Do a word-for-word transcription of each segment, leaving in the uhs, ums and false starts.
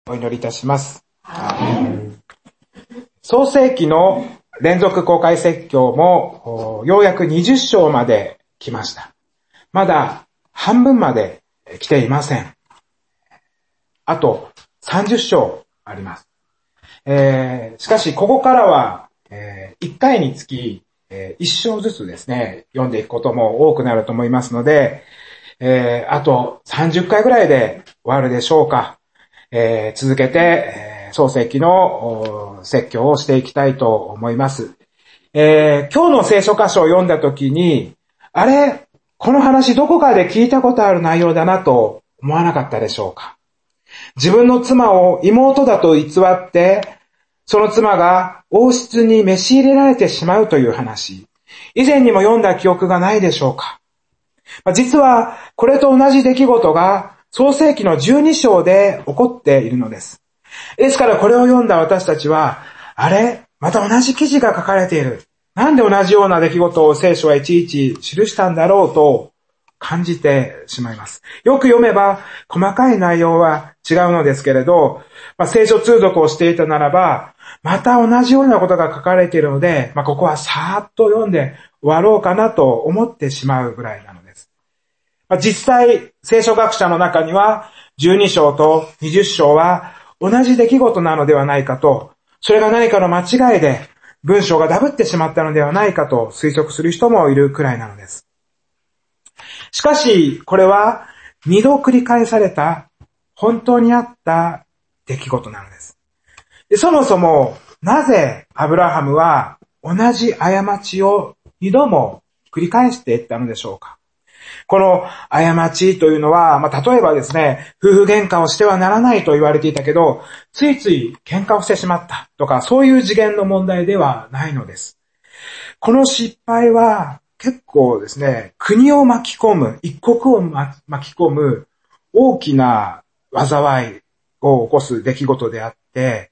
お祈りいたします。創世記の連続公開説教もようやくにじゅっ章まで来ました。まだ半分まで来ていません。あとさんじゅっ章あります。えー、しかしここからは、えー、いっかいにつき、えー、いっ章ずつですね、読んでいくことも多くなると思いますので、えー、あとさんじゅっかいぐらいで終わるでしょうか。えー、続けて、えー、創世記の説教をしていきたいと思います。えー、今日の聖書箇所を読んだときに、あれ、この話どこかで聞いたことある内容だなと思わなかったでしょうか。自分の妻を妹だと偽って、その妻が王室に召し入れられてしまうという話。以前にも読んだ記憶がないでしょうか。実はこれと同じ出来事が創世記のじゅうに章で起こっているのです。ですからこれを読んだ私たちは、あれ、また同じ記事が書かれている。なんで同じような出来事を聖書はいちいち記したんだろうと感じてしまいます。よく読めば細かい内容は違うのですけれど、まあ、聖書通読をしていたならば、また同じようなことが書かれているので、まあ、ここはさーっと読んで終わろうかなと思ってしまうぐらいなのです。まあ、実際、聖書学者の中にはじゅうに章とにじゅっ章は同じ出来事なのではないかと、それが何かの間違いで文章がダブってしまったのではないかと推測する人もいるくらいなのです。しかし、これは二度繰り返された本当にあった出来事なのです。で、そもそもなぜアブラハムは同じ過ちを二度も繰り返していったのでしょうか。この過ちというのは、まあ、例えばですね、夫婦喧嘩をしてはならないと言われていたけど、ついつい喧嘩をしてしまったとか、そういう次元の問題ではないのです。この失敗は結構ですね、国を巻き込む、一国を巻き込む大きな災いを起こす出来事であって、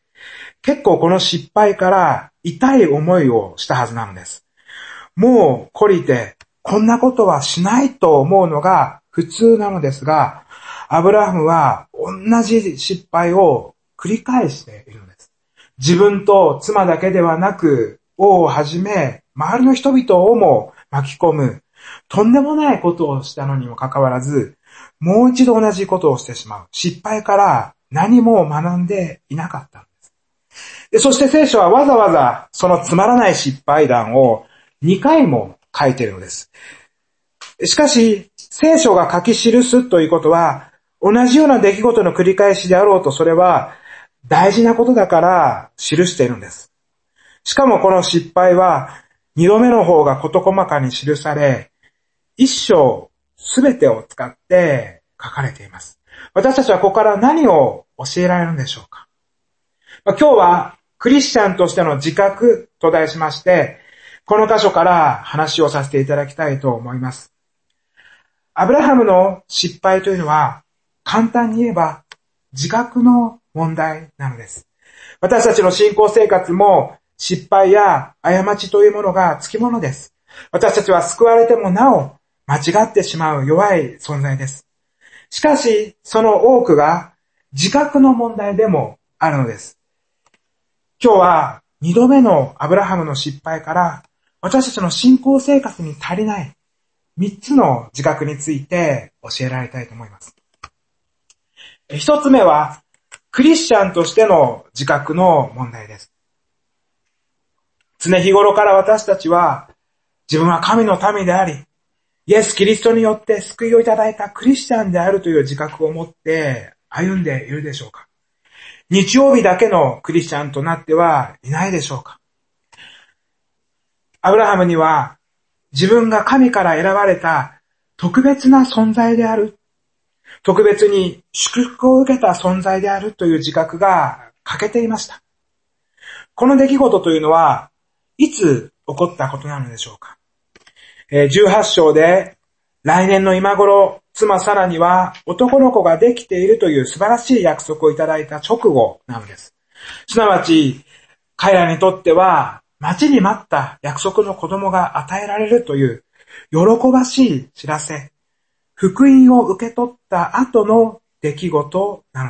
結構この失敗から痛い思いをしたはずなのです。もう懲りて、こんなことはしないと思うのが普通なのですが、アブラハムは同じ失敗を繰り返しているのです。自分と妻だけではなく、王をはじめ、周りの人々をも巻き込む、とんでもないことをしたのにもかかわらず、もう一度同じことをしてしまう。失敗から何も学んでいなかったのです。で、そして聖書はわざわざそのつまらない失敗談をにかいも書いているのです。しかし、聖書が書き記すということは、同じような出来事の繰り返しであろうと、それは大事なことだから記しているんです。しかもこの失敗は、二度目の方が事細かに記され、一章すべてを使って書かれています。私たちはここから何を教えられるんでしょうか。今日はクリスチャンとしての自覚と題しまして、この箇所から話をさせていただきたいと思います。アブラハムの失敗というのは、簡単に言えば自覚の問題なのです。私たちの信仰生活も失敗や過ちというものがつきものです。私たちは救われてもなお間違ってしまう弱い存在です。しかし、その多くが自覚の問題でもあるのです。今日は二度目のアブラハムの失敗から私たちの信仰生活に足りない三つの自覚について教えられたいと思います。一つ目は、クリスチャンとしての自覚の問題です。常日頃から私たちは、自分は神の民であり、イエス・キリストによって救いをいただいたクリスチャンであるという自覚を持って歩んでいるでしょうか。日曜日だけのクリスチャンとなってはいないでしょうか。アブラハムには、自分が神から選ばれた特別な存在である。特別に祝福を受けた存在であるという自覚が欠けていました。この出来事というのは、いつ起こったことなのでしょうか。じゅうはち章で、来年の今頃、妻サラには男の子ができているという素晴らしい約束をいただいた直後なのです。すなわち、彼らにとっては、待ちに待った約束の子供が与えられるという喜ばしい知らせ、福音を受け取った後の出来事なのです。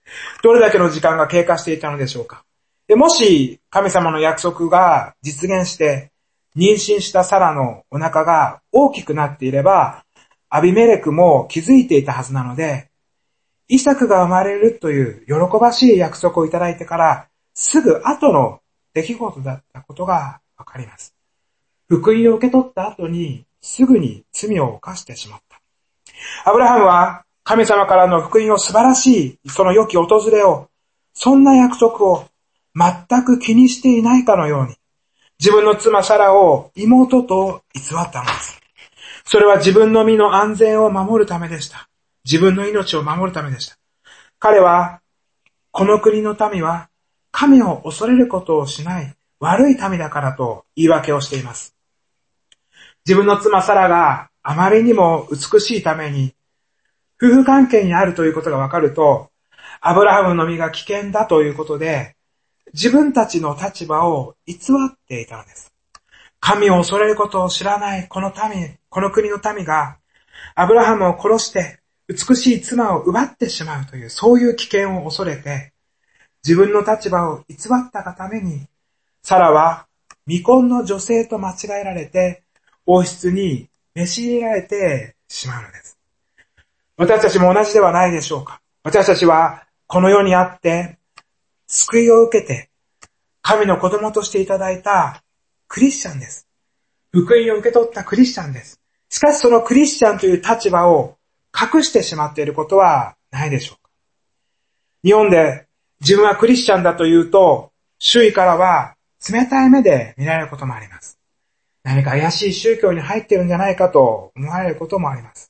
どれだけの時間が経過していたのでしょうか。でもし神様の約束が実現して妊娠したサラのお腹が大きくなっていれば、アビメレクも気づいていたはずなので、イサクが生まれるという喜ばしい約束をいただいてからすぐ後の出来事だったことがわかります。福音を受け取った後にすぐに罪を犯してしまった。アブラハムは神様からの福音を素晴らしいその良き訪れを、そんな約束を全く気にしていないかのように、自分の妻サラを妹と偽ったのです。それは自分の身の安全を守るためでした。自分の命を守るためでした。彼は、この国の民は神を恐れることをしない悪い民だからと言い訳をしています。自分の妻サラがあまりにも美しいために、夫婦関係にあるということがわかると、アブラハムの身が危険だということで、自分たちの立場を偽っていたのです。神を恐れることを知らないこの民、この国の民が、アブラハムを殺して美しい妻を奪ってしまうという、そういう危険を恐れて、自分の立場を偽ったがために、サラは未婚の女性と間違えられて、王室に召し入れられてしまうのです。私たちも同じではないでしょうか。私たちはこの世にあって、救いを受けて、神の子供としていただいたクリスチャンです。福音を受け取ったクリスチャンです。しかしそのクリスチャンという立場を隠してしまっていることはないでしょうか。日本で自分はクリスチャンだというと、周囲からは冷たい目で見られることもあります。何か怪しい宗教に入っているんじゃないかと思われることもあります。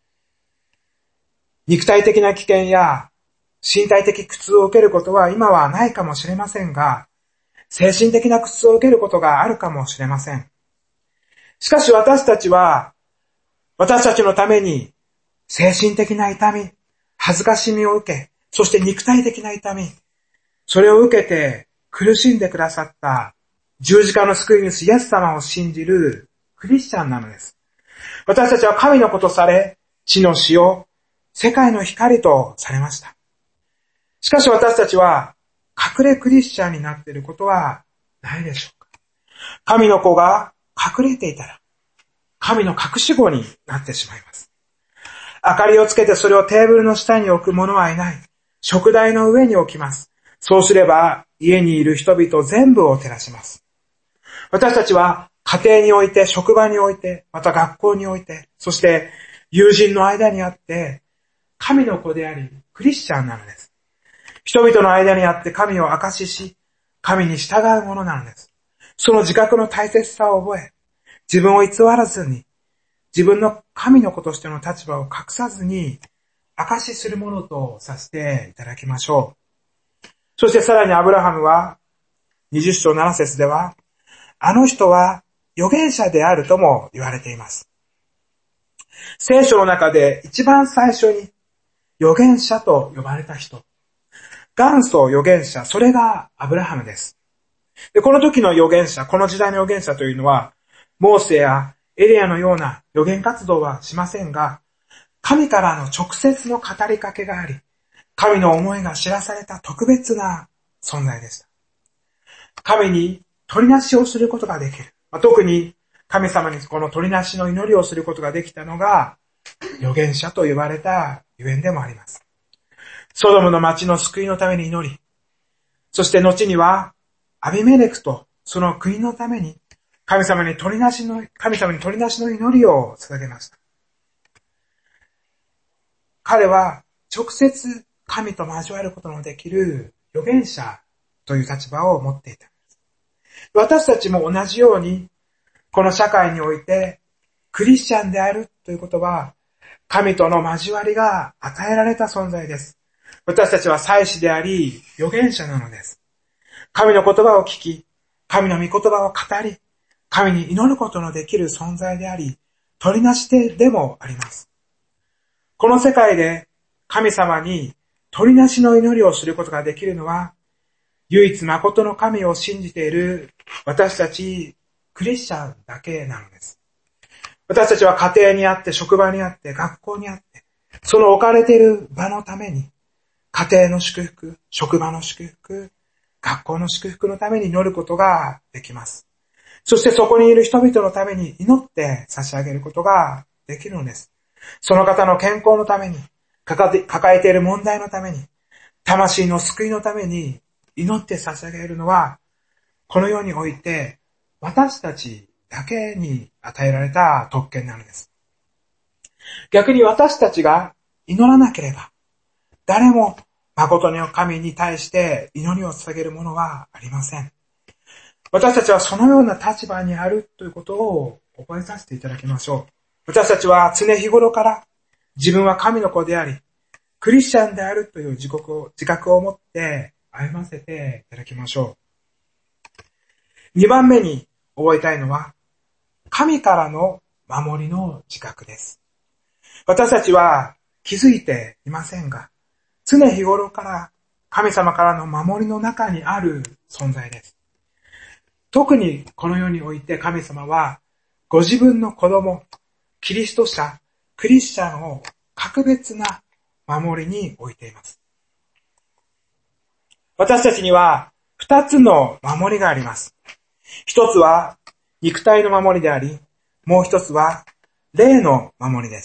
肉体的な危険や身体的苦痛を受けることは今はないかもしれませんが、精神的な苦痛を受けることがあるかもしれません。しかし私たちは、私たちのために精神的な痛み、恥ずかしみを受け、そして肉体的な痛み、それを受けて苦しんでくださった十字架の救い主イエス様を信じるクリスチャンなのです。私たちは神の子とされ、地の塩、世界の光とされました。しかし私たちは隠れクリスチャンになっていることはないでしょうか。神の子が隠れていたら、神の隠し子になってしまいます。明かりをつけてそれをテーブルの下に置く者はいない。食台の上に置きます。そうすれば家にいる人々全部を照らします。私たちは家庭において、職場において、また学校において、そして友人の間にあって、神の子であり、クリスチャンなのです。人々の間にあって神を証しし、神に従うものなのです。その自覚の大切さを覚え、自分を偽らずに、自分の神の子としての立場を隠さずに、証しするものとさせていただきましょう。そしてさらにアブラハムは、にじゅっ章なな節では、あの人は預言者であるとも言われています。聖書の中で一番最初に預言者と呼ばれた人、元祖預言者、それがアブラハムです。で、この時の預言者、この時代の預言者というのは、モーセやエリアのような預言活動はしませんが、神からの直接の語りかけがあり、神の思いが知らされた特別な存在でした。神に取りなしをすることができる。特に神様にこの取りなしの祈りをすることができたのが、預言者と呼ばれたゆえんでもあります。ソドムの町の救いのために祈り、そして後にはアビメレクとその国のために神様に取りなしの、神様に取りなしの祈りを捧げました。彼は直接神と交わることのできる預言者という立場を持っていた。私たちも同じように、この社会においてクリスチャンであるということは、神との交わりが与えられた存在です。私たちは祭司であり、預言者なのです。神の言葉を聞き、神の御言葉を語り、神に祈ることのできる存在であり、取りなし手でもあります。この世界で神様に取りなしの祈りをすることができるのは、唯一誠の神を信じている私たちクリスチャンだけなのです。私たちは家庭にあって、職場にあって、学校にあって、その置かれている場のために、 家庭の祝福、職場の祝福、学校の祝福のために祈ることができます。そしてそこにいる人々のために祈って差し上げることができるのです。その方の健康のために、抱えている問題のために、魂の救いのために祈って差し上げるのは、この世において私たちだけに与えられた特権なのです。逆に私たちが祈らなければ、誰も誠の神に対して祈りを捧げるものはありません。私たちはそのような立場にあるということを覚えさせていただきましょう。私たちは常日頃から自分は神の子であり、クリスチャンであるという自覚を、自覚を持って歩ませていただきましょう。にばんめに覚えたいのは、神からの守りの自覚です。私たちは気づいていませんが、常日頃から神様からの守りの中にある存在です。特にこの世において神様はご自分の子供、キリスト者、クリスチャンを格別な守りに置いています。私たちには二つの守りがあります。一つは肉体の守りであり、もう一つは霊の守りです。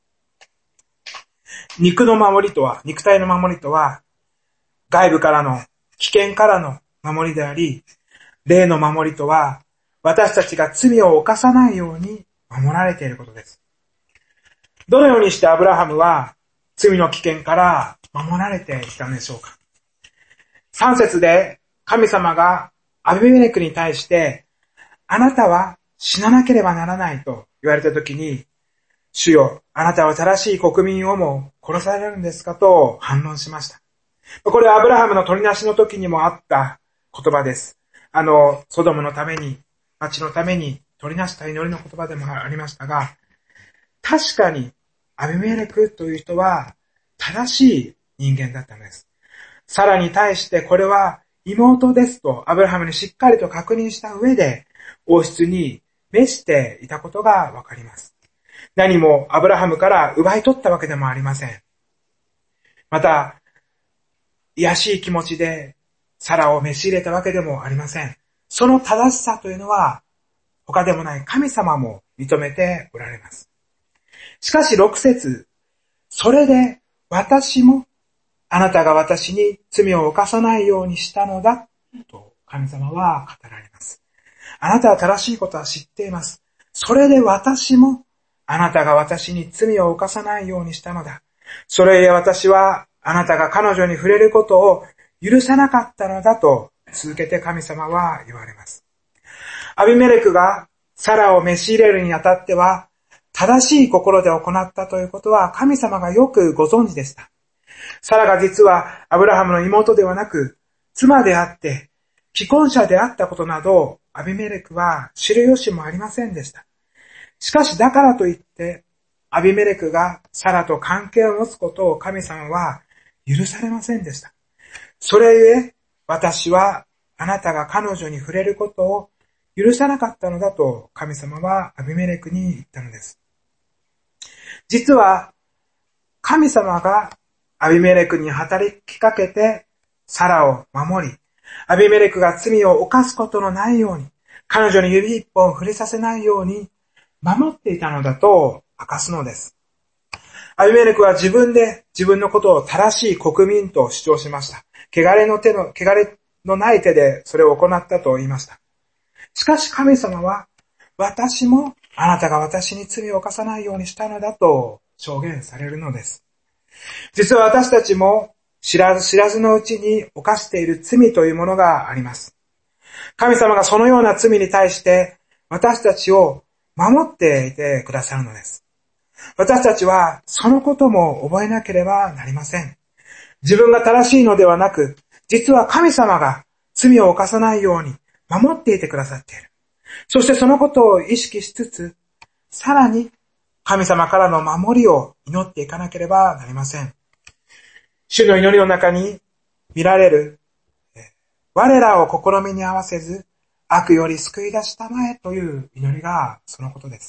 肉の守りとは、肉体の守りとは、外部からの危険からの守りであり、霊の守りとは、私たちが罪を犯さないように守られていることです。どのようにしてアブラハムは罪の危険から守られていたのでしょうか。さん節で神様がアビメレクに対して、あなたは死ななければならないと言われたときに、主よ、あなたは正しい国民をも殺されるんですかと反論しました。これはアブラハムの取りなしの時にもあった言葉です。あの、ソドムのために、町のために取りなした祈りの言葉でもありましたが、確かにアビメレクという人は正しい人間だったのです。サラに対してこれは妹ですとアブラハムにしっかりと確認した上で王室に召していたことがわかります。何もアブラハムから奪い取ったわけでもありません。また、卑しい気持ちでサラを召し入れたわけでもありません。その正しさというのは他でもない神様も認めておられます。しかしろく節、それで私もあなたが私に罪を犯さないようにしたのだと神様は語られます。あなたは正しいことは知っています。それで私もあなたが私に罪を犯さないようにしたのだ。それゆえ私はあなたが彼女に触れることを許さなかったのだと続けて神様は言われます。アビメレクがサラを召し入れるにあたっては正しい心で行ったということは神様がよくご存知でした。サラが実はアブラハムの妹ではなく妻であって既婚者であったことなどアビメレクは知る由もありませんでした。しかしだからといってアビメレクがサラと関係を持つことを神様は許されませんでした。それゆえ私はあなたが彼女に触れることを許さなかったのだと神様はアビメレクに言ったのです。実は神様がアビメレクに働きかけてサラを守り、アビメレクが罪を犯すことのないように、彼女に指一本触れさせないように守っていたのだと明かすのです。アビメレクは自分で自分のことを正しい国民と主張しました。汚れの手の、汚れのない手でそれを行ったと言いました。しかし神様は、私もあなたが私に罪を犯さないようにしたのだと証言されるのです。実は私たちも知らず知らずのうちに犯している罪というものがあります。神様がそのような罪に対して私たちを守っていてくださるのです。私たちはそのことも覚えなければなりません。自分が正しいのではなく、実は神様が罪を犯さないように守っていてくださっている。そしてそのことを意識しつつ、さらに神様からの守りを祈っていかなければなりません。主の祈りの中に見られる、我らを試みに合わせず、悪より救い出したまえという祈りがそのことです。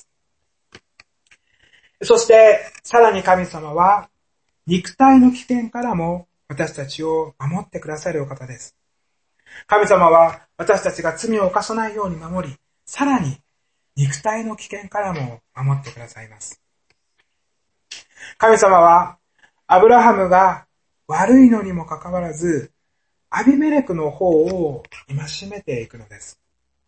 そして、さらに神様は、肉体の危険からも私たちを守ってくださるお方です。神様は私たちが罪を犯さないように守り、さらに肉体の危険からも守ってくださいます。神様はアブラハムが悪いのにもかかわらず、アビメレクの方を戒めていくのです。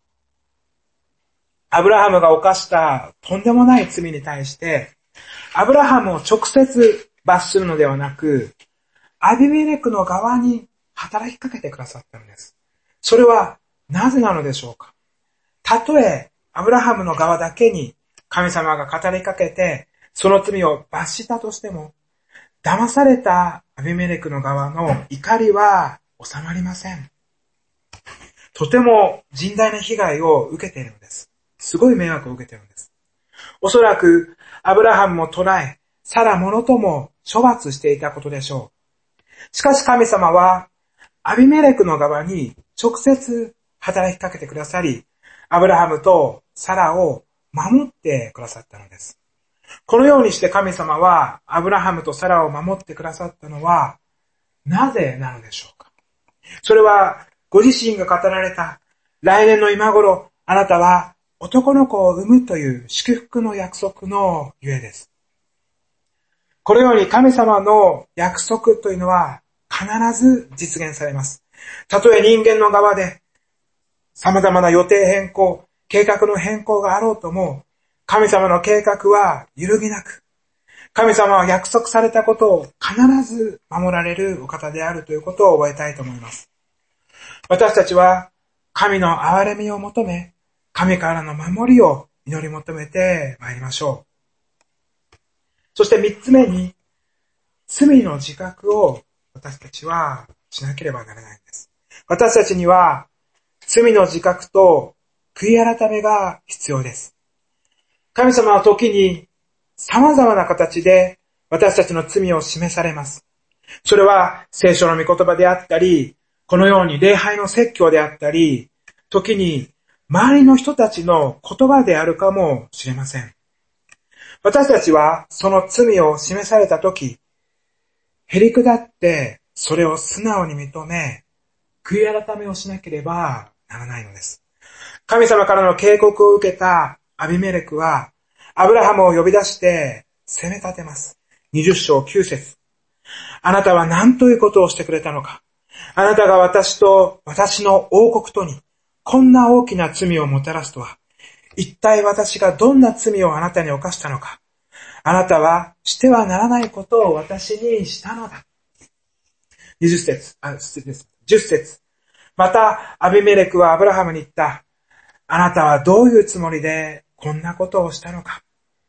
アブラハムが犯したとんでもない罪に対して、アブラハムを直接罰するのではなく、アビメレクの側に働きかけてくださったのです。それはなぜなのでしょうか。たとえアブラハムの側だけに神様が語りかけて、その罪を罰したとしても、騙されたアビメレクの側の怒りは収まりません。とても甚大な被害を受けているのです。すごい迷惑を受けているのです。おそらくアブラハムも捕らえ、サラものとも処罰していたことでしょう。しかし神様はアビメレクの側に直接働きかけてくださり、アブラハムとサラを守ってくださったのです。このようにして神様はアブラハムとサラを守ってくださったのはなぜなのでしょうか。それはご自身が語られた来年の今頃あなたは男の子を産むという祝福の約束のゆえです。このように神様の約束というのは必ず実現されます。たとえ人間の側で様々な予定変更、計画の変更があろうとも、神様の計画は揺るぎなく、神様は約束されたことを必ず守られるお方であるということを覚えたいと思います。私たちは神の憐れみを求め、神からの守りを祈り求めてまいりましょう。そして三つ目に、罪の自覚を私たちはしなければならないんです。私たちには罪の自覚と悔い改めが必要です。神様は時に様々な形で私たちの罪を示されます。それは聖書の御言葉であったり、このように礼拝の説教であったり、時に周りの人たちの言葉であるかもしれません。私たちはその罪を示されたとき、へりくだってそれを素直に認め、悔い改めをしなければならないのです。神様からの警告を受けたアビメレクは、アブラハムを呼び出して責め立てます。にじゅっ章きゅう節。あなたは何ということをしてくれたのか。あなたが私と私の王国とにこんな大きな罪をもたらすとは、一体私がどんな罪をあなたに犯したのか。あなたはしてはならないことを私にしたのだ。にじゅっ節、あ、失礼です。じゅっ節。また、アビメレクはアブラハムに言った。あなたはどういうつもりでこんなことをしたのか。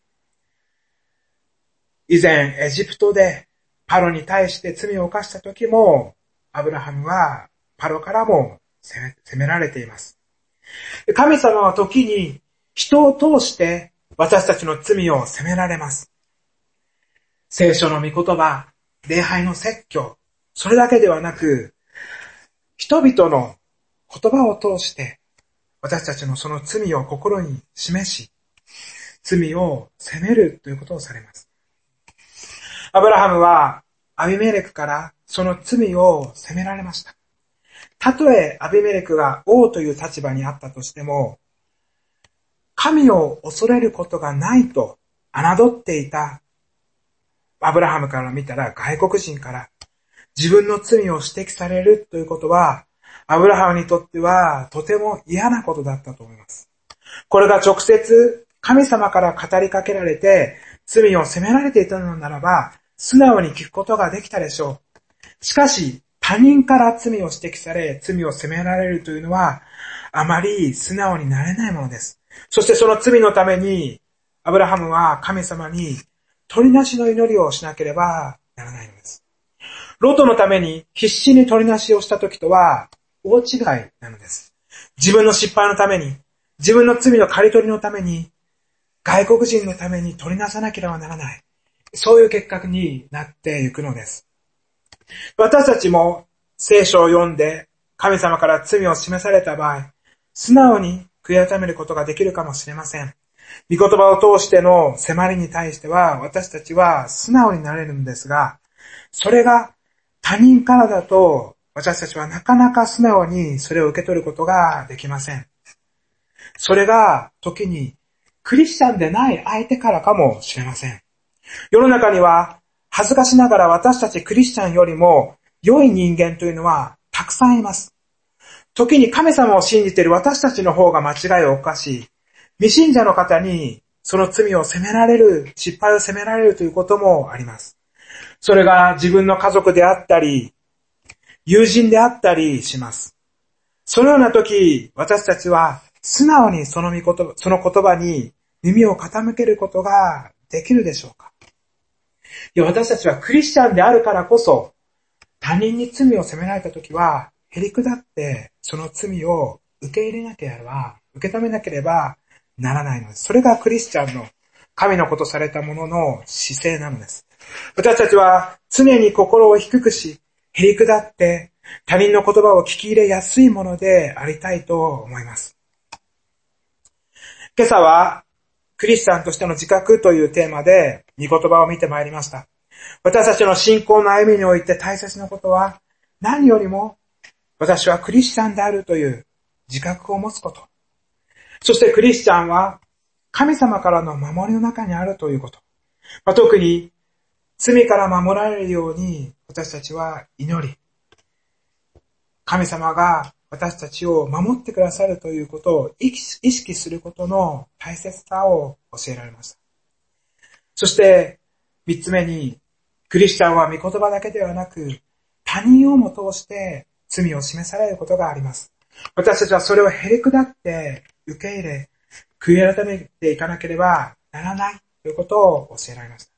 以前、エジプトでパロに対して罪を犯した時も、アブラハムはパロからも責め、責められています。神様は時に人を通して私たちの罪を責められます。聖書の御言葉、礼拝の説教、それだけではなく、人々の言葉を通して私たちのその罪を心に示し、罪を責めるということをされます。アブラハムはアビメレクからその罪を責められました。たとえアビメレクが王という立場にあったとしても、神を恐れることがないと侮っていたアブラハムから見たら、外国人から自分の罪を指摘されるということは、アブラハムにとってはとても嫌なことだったと思います。これが直接神様から語りかけられて罪を責められていたのならば、素直に聞くことができたでしょう。しかし、他人から罪を指摘され、罪を責められるというのは、あまり素直になれないものです。そしてその罪のために、アブラハムは神様に取りなしの祈りをしなければならないのです。ロトのために必死に取りなしをした時とは大違いなのです。自分の失敗のために、自分の罪の刈り取りのために、外国人のために取りなさなければならない。そういう結果になっていくのです。私たちも聖書を読んで神様から罪を示された場合、素直に悔い改めることができるかもしれません。御言葉を通しての迫りに対しては私たちは素直になれるんですが、それが他人からだと私たちはなかなか素直にそれを受け取ることができません。それが時にクリスチャンでない相手からかもしれません。世の中には恥ずかしながら私たちクリスチャンよりも良い人間というのはたくさんいます。時に神様を信じている私たちの方が間違いを犯し、未信者の方にその罪を責められる、失敗を責められるということもあります。それが自分の家族であったり、友人であったりします。そのような時、私たちは素直にその御言葉、その言葉に耳を傾けることができるでしょうか？いや、私たちはクリスチャンであるからこそ、他人に罪を責められた時は、へりくだってその罪を受け入れなければ、受け止めなければならないのです。それがクリスチャンの神のことされたものの姿勢なのです。私たちは常に心を低くし、へりくだって他人の言葉を聞き入れやすいものでありたいと思います。今朝はクリスチャンとしての自覚というテーマで御言葉を見てまいりました。私たちの信仰の歩みにおいて大切なことは、何よりも私はクリスチャンであるという自覚を持つこと。そしてクリスチャンは神様からの守りの中にあるということ。まあ、特に罪から守られるように私たちは祈り、神様が私たちを守ってくださるということを意識することの大切さを教えられました。そして三つ目に、クリスチャンは御言葉だけではなく他人をも通して罪を示されることがあります。私たちはそれをへりくだって受け入れ、悔い改めていかなければならないということを教えられました。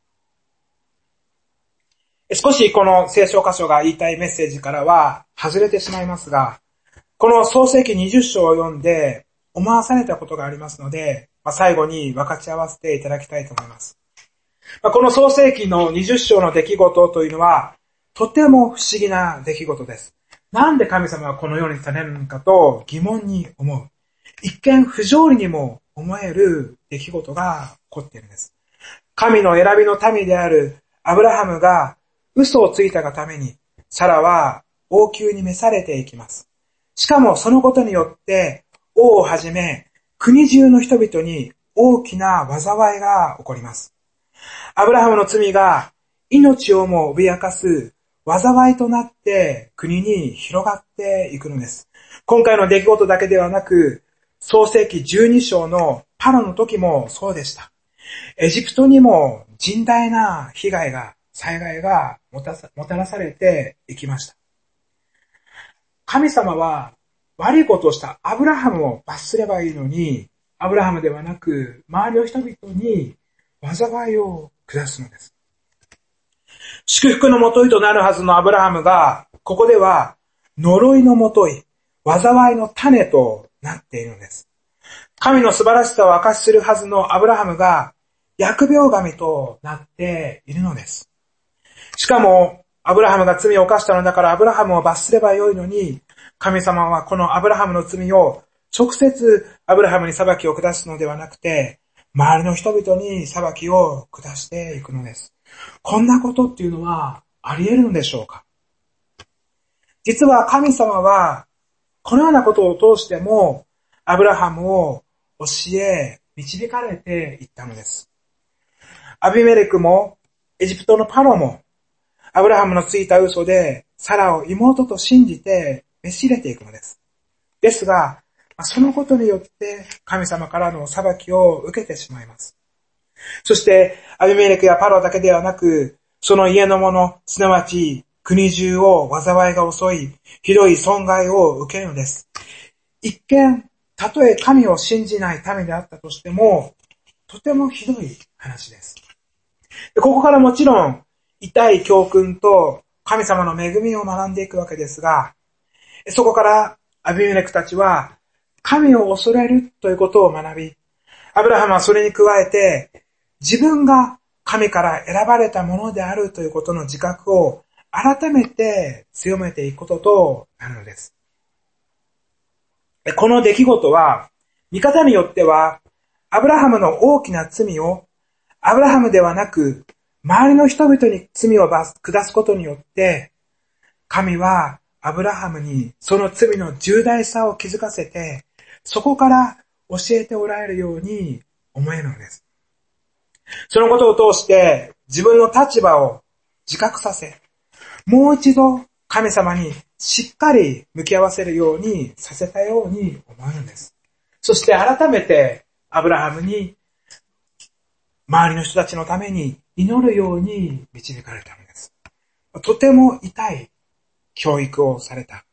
少しこの聖書箇所が言いたいメッセージからは外れてしまいますが、この創世記にじゅっ章を読んで思わされたことがありますので、まあ、最後に分かち合わせていただきたいと思います。まあ、この創世記のにじゅっ章の出来事というのはとても不思議な出来事です。なんで神様はこのようにされるのかと疑問に思う。一見不条理にも思える出来事が起こっているんです。神の選びの民であるアブラハムが嘘をついたがために、サラは王宮に召されていきます。しかもそのことによって、王をはじめ国中の人々に大きな災いが起こります。アブラハムの罪が命をも脅かす災いとなって国に広がっていくのです。今回の出来事だけではなく、創世記じゅうに章のパロの時もそうでした。エジプトにも甚大な被害が、災害がもたさ、もたらされていきました。神様は悪いことをしたアブラハムを罰すればいいのに、アブラハムではなく周りの人々に災いを下すのです。祝福のもといとなるはずのアブラハムが、ここでは呪いのもとい、災いの種となっているのです。神の素晴らしさを証しするはずのアブラハムが、疫病神となっているのです。しかも、アブラハムが罪を犯したのだからアブラハムを罰すればよいのに、神様はこのアブラハムの罪を直接アブラハムに裁きを下すのではなくて、周りの人々に裁きを下していくのです。こんなことっていうのはあり得るのでしょうか？実は神様はこのようなことを通してもアブラハムを教え導かれていったのです。アビメレクもエジプトのパロもアブラハムのついた嘘でサラを妹と信じて召し入れていくのです。ですが、そのことによって神様からの裁きを受けてしまいます。そしてアビメレクやパロだけではなく、その家の者、すなわち国中を災いが襲い、ひどい損害を受けるのです。一見、たとえ神を信じない民であったとしても、とてもひどい話です。ここからもちろん、痛い教訓と神様の恵みを学んでいくわけですが、そこからアビメレクたちは神を恐れるということを学び、アブラハムはそれに加えて自分が神から選ばれたものであるということの自覚を改めて強めていくこととなるのです。この出来事は見方によってはアブラハムの大きな罪をアブラハムではなく周りの人々に罪を下すことによって神はアブラハムにその罪の重大さを気づかせて、そこから教えておられるように思えるのです。そのことを通して自分の立場を自覚させ、もう一度神様にしっかり向き合わせるようにさせたように思えるんです。そして改めてアブラハムに周りの人たちのために祈るように導かれたのです。とても痛い教育をされた。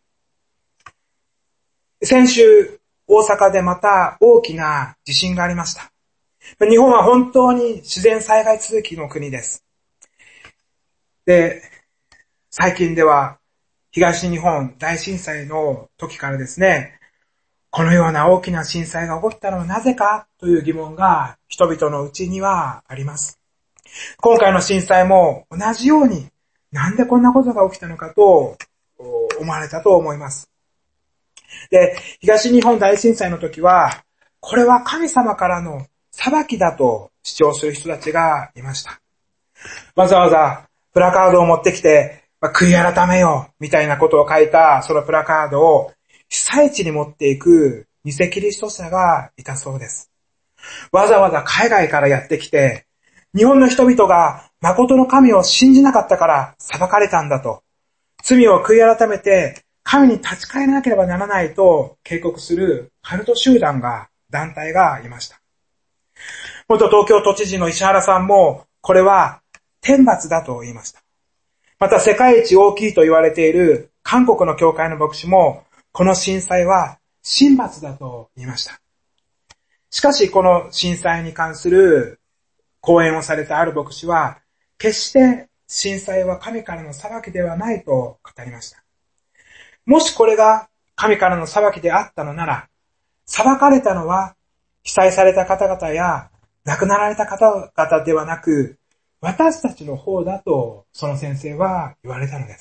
先週、大阪でまた大きな地震がありました。日本は本当に自然災害続きの国です。で、最近では東日本大震災の時からですね、このような大きな震災が起こったのはなぜかという疑問が人々のうちにはあります。今回の震災も同じようになんでこんなことが起きたのかと思われたと思います。で、東日本大震災の時は、これは神様からの裁きだと主張する人たちがいました。わざわざプラカードを持ってきて、悔い改めようみたいなことを書いたそのプラカードを被災地に持っていく偽キリスト者がいたそうです。わざわざ海外からやってきて、日本の人々が誠の神を信じなかったから裁かれたんだと、罪を悔い改めて神に立ち返らなければならないと警告するカルト集団が、団体がいました。元東京都知事の石原さんも、これは天罰だと言いました。また世界一大きいと言われている韓国の教会の牧師も、この震災は神罰だと言いました。しかしこの震災に関する講演をされたある牧師は、決して震災は神からの裁きではないと語りました。もしこれが神からの裁きであったのなら、裁かれたのは被災された方々や亡くなられた方々ではなく、私たちの方だとその先生は言われたのです。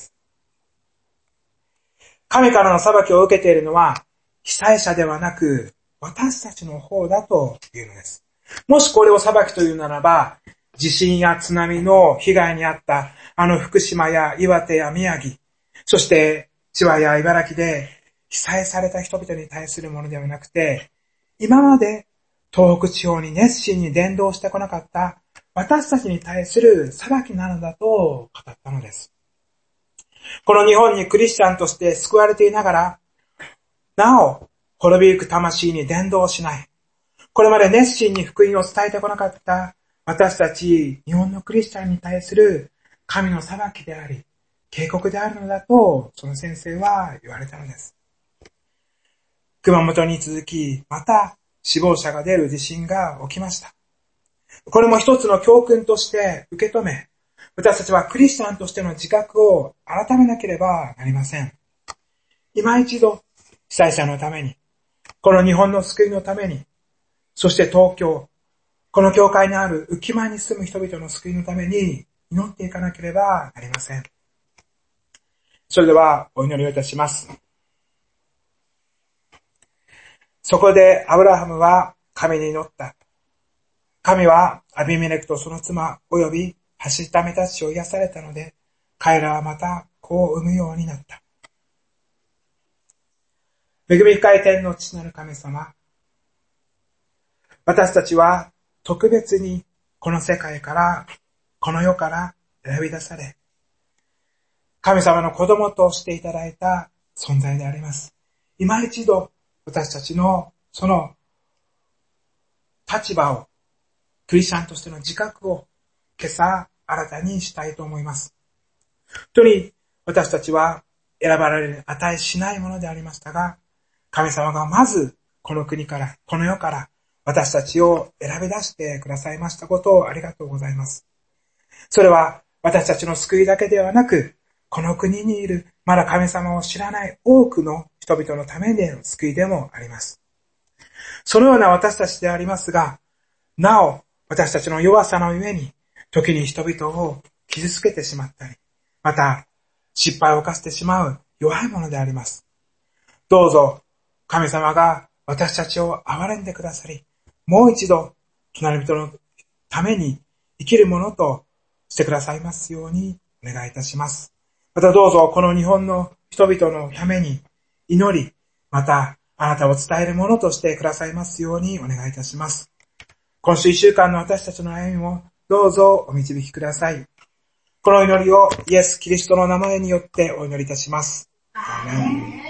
神からの裁きを受けているのは被災者ではなく私たちの方だというのです。もしこれを裁きというならば、地震や津波の被害に遭ったあの福島や岩手や宮城、そして千葉や茨城で被災された人々に対するものではなくて、今まで東北地方に熱心に伝道してこなかった私たちに対する裁きなのだと語ったのです。この日本にクリスチャンとして救われていながら、なお滅びゆく魂に伝道しない。これまで熱心に福音を伝えてこなかった私たち日本のクリスチャンに対する神の裁きであり、警告であるのだと、その先生は言われたのです。熊本に続き、また死亡者が出る地震が起きました。これも一つの教訓として受け止め、私たちはクリスチャンとしての自覚を改めなければなりません。今一度、被災者のために、この日本の救いのために、そして東京、この教会にある浮間に住む人々の救いのために祈っていかなければなりません。それではお祈りをいたします。そこでアブラハムは神に祈った。神はアビメレクとその妻及び走った目たちを癒されたので、彼らはまた子を産むようになった。恵み深い天の父なる神様、私たちは特別にこの世界から、この世から選び出され、神様の子供としていただいた存在であります。今一度私たちのその立場を、クリスチャンとしての自覚を今朝新たにしたいと思います。本当に私たちは選ばれる値しないものでありましたが、神様がまずこの国から、この世から私たちを選び出してくださいましたことをありがとうございます。それは私たちの救いだけではなく、この国にいるまだ神様を知らない多くの人々のためでの救いでもあります。そのような私たちでありますが、なお私たちの弱さのゆえに時に人々を傷つけてしまったり、また失敗を犯してしまう弱いものであります。どうぞ神様が私たちを憐れんでくださり、もう一度隣人のために生きるものとしてくださいますようにお願いいたします。 またどうぞこの日本の人々のために祈り、またあなたを伝えるものとしてくださいますようにお願いいたします。今週一週間の私たちの歩みもどうぞお導きください。この祈りをイエス・キリストの名前によってお祈りいたします。アーメン。